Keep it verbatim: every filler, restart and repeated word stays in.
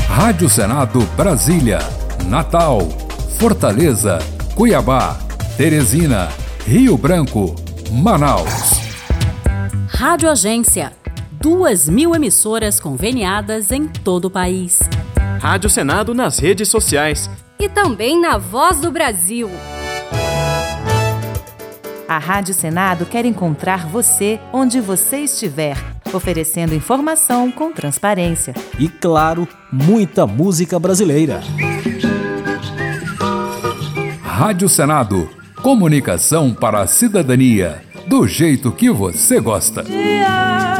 Rádio Senado Brasília, Natal, Fortaleza, Cuiabá, Teresina, Rio Branco, Manaus. Rádio Agência, duas mil emissoras conveniadas em todo o país. Rádio Senado nas redes sociais. E também na Voz do Brasil. A Rádio Senado quer encontrar você onde você estiver, oferecendo informação com transparência. E, claro, muita música brasileira. Rádio Senado, comunicação para a cidadania, do jeito que você gosta. Yeah.